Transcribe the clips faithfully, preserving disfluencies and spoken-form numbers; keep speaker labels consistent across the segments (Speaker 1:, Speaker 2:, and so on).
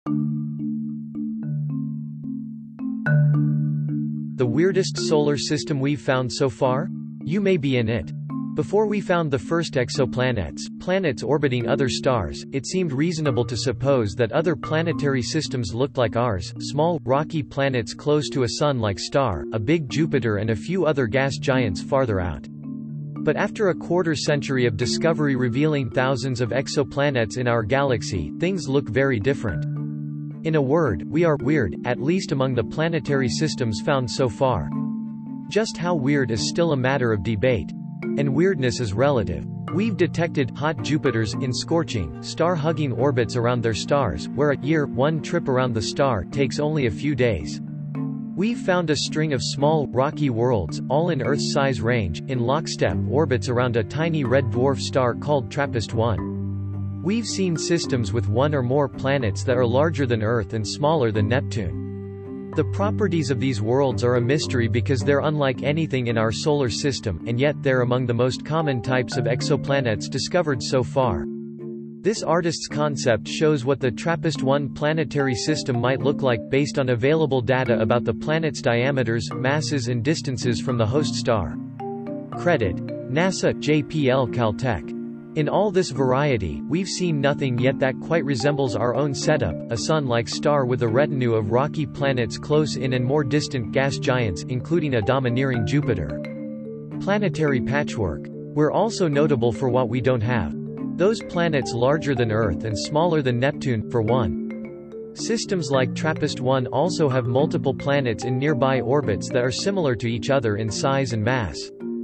Speaker 1: The weirdest solar system we've found so far? You may be in it. Before we found the first exoplanets, planets orbiting other stars, it seemed reasonable to suppose that other planetary systems looked like ours, small, rocky planets close to a Sun-like star, a big Jupiter and a few other gas giants farther out. But after a quarter century of discovery revealing thousands of exoplanets in our galaxy, things look very different. In a word, we are weird, at least among the planetary systems found so far. Just how weird is still a matter of debate. And weirdness is relative. We've detected hot Jupiters in scorching, star-hugging orbits around their stars, where a year, one trip around the star, takes only a few days. We've found a string of small, rocky worlds, all in Earth's size range, in lockstep orbits around a tiny red dwarf star called TRAPPIST one. We've seen systems with one or more planets that are larger than Earth and smaller than Neptune. The properties of these worlds are a mystery because they're unlike anything in our solar system, and yet they're among the most common types of exoplanets discovered so far. This artist's concept shows what the TRAPPIST one planetary system might look like based on available data about the planet's diameters, masses and distances from the host star. Credit: NASA, J P L Caltech. In all this variety, we've seen nothing yet that quite resembles our own setup, a Sun-like star with a retinue of rocky planets close in and more distant gas giants, including a domineering Jupiter. Planetary patchwork. We're also notable for what we don't have. Those planets larger than Earth and smaller than Neptune, for one. Systems like TRAPPIST one also have multiple planets in nearby orbits that are similar to each other in size and mass.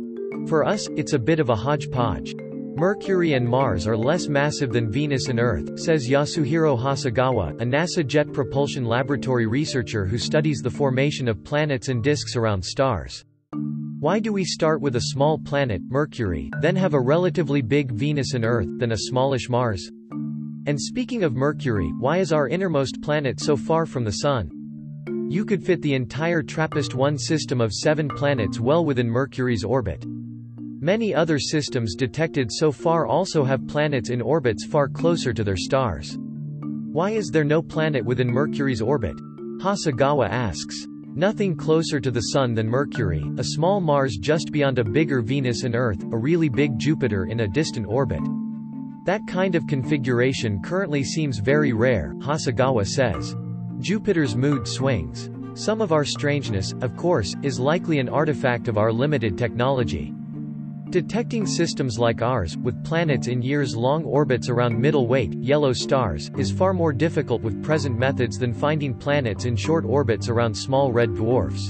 Speaker 1: For us, it's a bit of a hodgepodge. Mercury and Mars are less massive than Venus and Earth, says Yasuhiro Hasegawa, a NASA Jet Propulsion Laboratory researcher who studies the formation of planets and disks around stars. Why do we start with a small planet, Mercury, then have a relatively big Venus and Earth, then a smallish Mars? And speaking of Mercury, why is our innermost planet so far from the Sun? You could fit the entire TRAPPIST one system of seven planets well within Mercury's orbit. Many other systems detected so far also have planets in orbits far closer to their stars. Why is there no planet within Mercury's orbit? Hasegawa asks. Nothing closer to the Sun than Mercury, a small Mars just beyond a bigger Venus and Earth, a really big Jupiter in a distant orbit. That kind of configuration currently seems very rare, Hasegawa says. Jupiter's mood swings. Some of our strangeness, of course, is likely an artifact of our limited technology. Detecting systems like ours, with planets in years-long orbits around middle-weight, yellow stars, is far more difficult with present methods than finding planets in short orbits around small red dwarfs.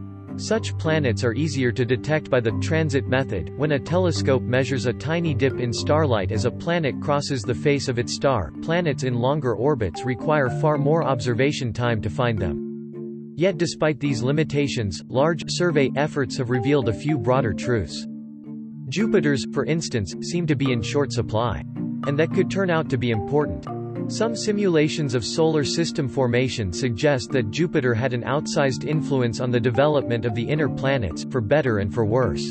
Speaker 1: Such planets are easier to detect by the transit method, when a telescope measures a tiny dip in starlight as a planet crosses the face of its star. Planets in longer orbits require far more observation time to find them. Yet despite these limitations, large survey efforts have revealed a few broader truths. Jupiters, for instance, seem to be in short supply. And that could turn out to be important. Some simulations of solar system formation suggest that Jupiter had an outsized influence on the development of the inner planets, for better and for worse.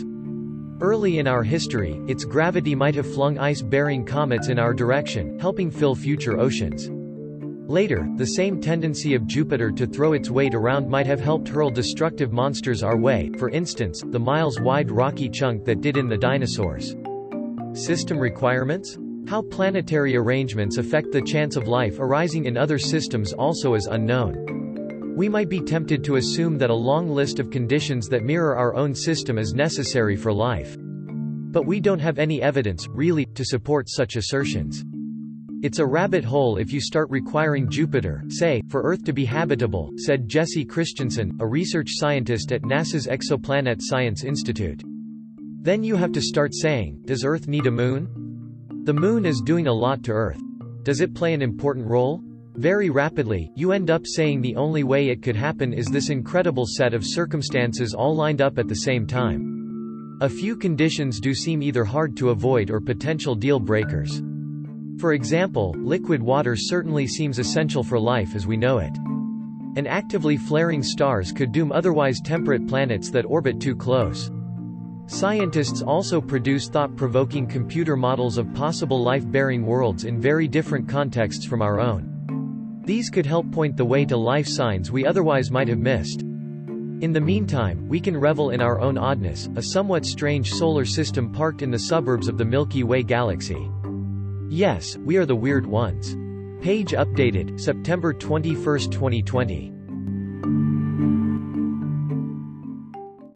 Speaker 1: Early in our history, its gravity might have flung ice-bearing comets in our direction, helping fill future oceans. Later, the same tendency of Jupiter to throw its weight around might have helped hurl destructive monsters our way, for instance, the miles-wide rocky chunk that did in the dinosaurs. System requirements? How planetary arrangements affect the chance of life arising in other systems also is unknown. We might be tempted to assume that a long list of conditions that mirror our own system is necessary for life. But we don't have any evidence, really, to support such assertions. It's a rabbit hole if you start requiring Jupiter, say, for Earth to be habitable, said Jesse Christensen, a research scientist at NASA's Exoplanet Science Institute. Then you have to start saying, does Earth need a moon? The moon is doing a lot to Earth. Does it play an important role? Very rapidly, you end up saying the only way it could happen is this incredible set of circumstances all lined up at the same time. A few conditions do seem either hard to avoid or potential deal breakers. For example, liquid water certainly seems essential for life as we know it. And actively flaring stars could doom otherwise temperate planets that orbit too close. Scientists also produce thought-provoking computer models of possible life-bearing worlds in very different contexts from our own. These could help point the way to life signs we otherwise might have missed. In the meantime, we can revel in our own oddness, a somewhat strange solar system parked in the suburbs of the Milky Way galaxy. Yes, we are the weird ones. Page updated, September twenty-first, twenty twenty.